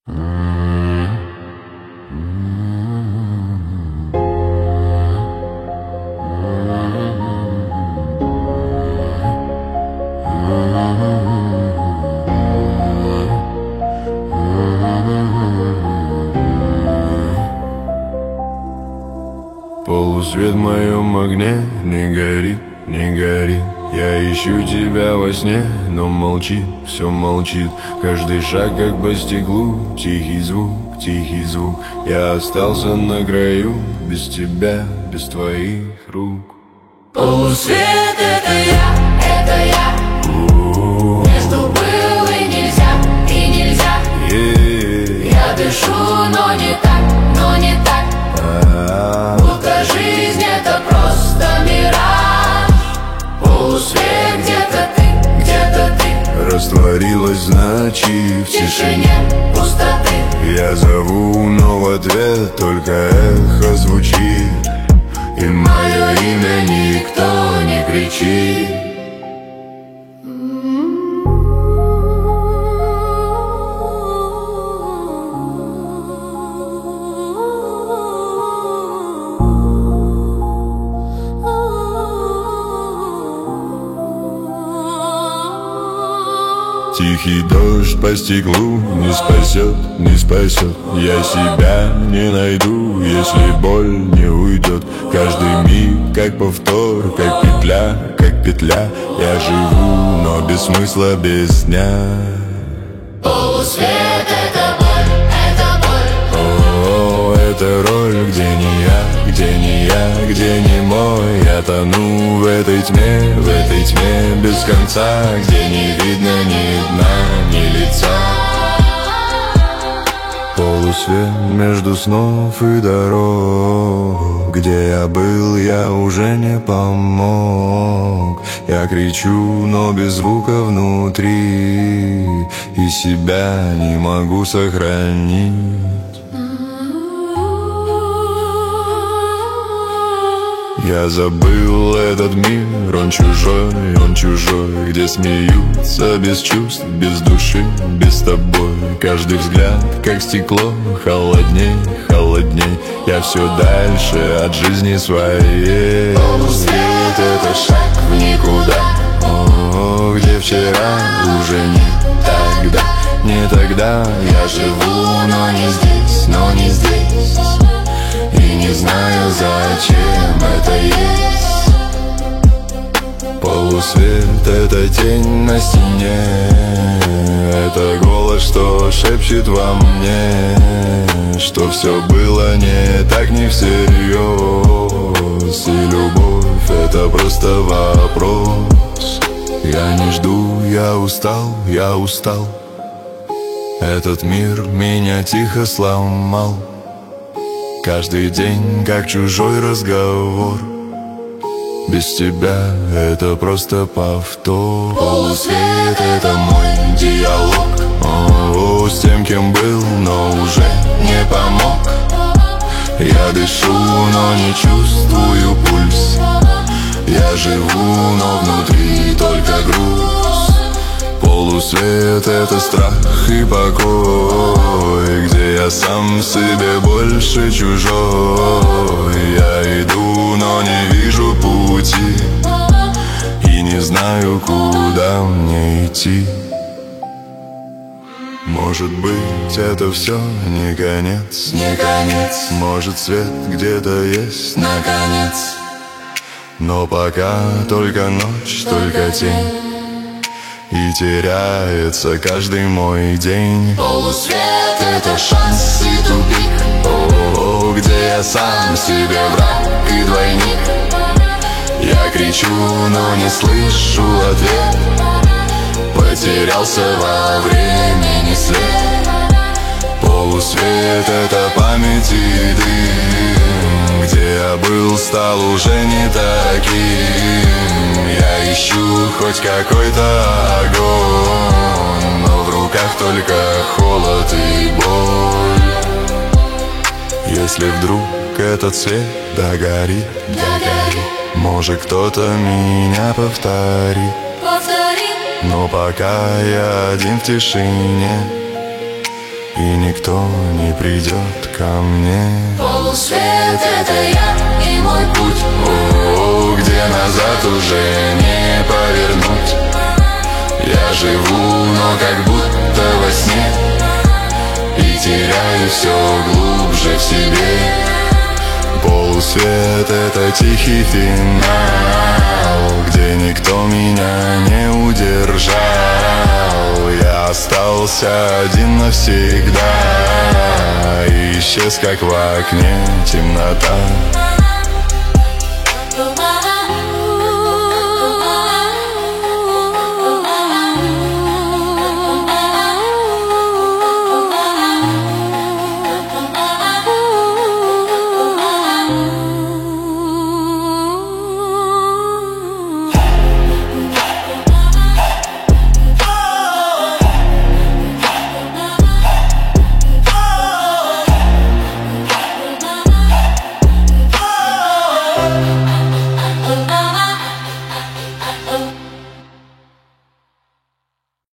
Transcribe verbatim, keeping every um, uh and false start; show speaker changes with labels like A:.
A: Полусвет в моем огне не горит, не горит. Я ищу тебя во сне, но молчит, все молчит. Каждый шаг как по стеклу, тихий звук, тихий звук. Я остался на краю, без тебя, без твоих рук.
B: Полусвет — это я, это я.
A: У-у-у.
B: Между был и нельзя, и нельзя.
A: Yeah.
B: Я дышу, но не так, но не так.
A: А-а-а.
B: Будто жизнь — это просто мираж. Полусвет, где-то ты, где-то ты.
A: Растворилась в ночи, в
B: В тишине пустоты.
A: Я зову, но в ответ только эхо звучит, и мое имя никто не кричит. Тихий дождь по стеклу не спасет, не спасет. Я себя не найду, если боль не уйдет. Каждый миг как повтор, как петля, как петля. Я живу, но без смысла, без дня.
B: Полусвет — это боль, это боль.
A: О, это роль, где не я, где не я, где не мой. Я тону в этой тьме, в этой тьме без конца, где не видно ни дна, ни лица. Полусвет между снов и дорог. Где я был, я уже не помог. Я кричу, но без звука внутри, и себя не могу сохранить. Я забыл этот мир, он чужой, он чужой. Где смеются без чувств, без души, без тобой. Каждый взгляд, как стекло, холодней, холодней. Я все дальше от жизни своей.
B: Полусвет — это шаг в никуда.
A: О, где вчера уже не тогда, не тогда. Я живу, но не здесь, но не здесь. И не знаю, зачем это есть. Полусвет — это тень на стене. Это голос, что шепчет во мне, что все было не так, не всерьез. И любовь — это просто вопрос. Я не жду, я устал, я устал. Этот мир меня тихо сломал. Каждый день как чужой разговор. Без тебя это просто повтор.
B: Полусвет — это мой
A: диалог. О, с тем, кем был, но уже не помог. Я дышу, но не чувствую пульс. Я живу, но внутри только груз. Полусвет — это страх и покой, где я сам себе больше чужой. Я иду, но не вижу пути, и не знаю, куда мне идти. Может быть, это все не конец,
B: не конец.
A: Может, свет где-то есть,
B: Наконец.
A: но пока только ночь, только тень. И теряется каждый мой день.
B: Полусвет — это шанс и тупик.
A: О, где я сам себе враг и двойник. Я кричу, но не слышу ответ. Потерялся во времени след. Полусвет — это память и дым. Где я был, стал уже не таким. Я ищу хоть какой-то огонь, но в руках только холод и боль. Если вдруг этот свет догорит,
B: Догори,
A: может, кто-то меня повторит.
B: повтори.
A: Но пока я один в тишине, и никто не придет ко мне.
B: Полусвет — это я и мой путь.
A: О, где назад уже не повернуть. Я живу, но как будто во сне, и теряю все глубже в себе. Полусвет — это тихий финал, где никто меня не удержал. Я остался один навсегда, и исчез, как в окне, темнота.